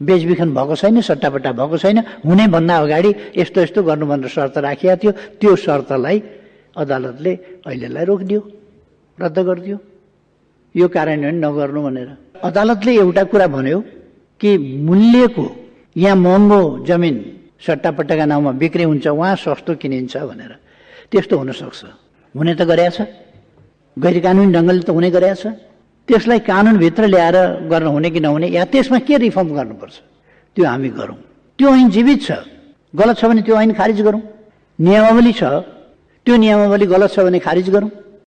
बेचबिखन भएको छैन, सट्टापट्टा भएको छैन, हुने भन्दा अगाडि यस्तो यस्तो गर्नु भनेर शर्त राखिएको थियो। त्यो शर्तलाई अदालतले अहिलेलाई रोकिदियो, रद्द गरिदियो, यो कार्यान्वयन नगर्नु भनेर। अदालतले एउटा कुरा भन्यो कि मूल्यको यहाँ महँगो जमिन सट्टापट्टाका नाउँमा बिक्री हुन्छ, वहाँ सस्तो किनिन्छ भनेर। त्यस्तो हुन सक्छ, हुने त गरेछ, गैर कानुनी ढङ्गले त हुने गरेछ। त्यसलाई कानुनभित्र ल्याएर गर्न हुने कि नहुने, या त्यसमा के रिफर्म गर्नुपर्छ त्यो हामी गरौँ। त्यो ऐन जीवित छ, गलत छ भने त्यो ऐन खारिज गरौँ। नियमावली छ, त्यो नियमावली गलत छ भने खारिज गरौँ।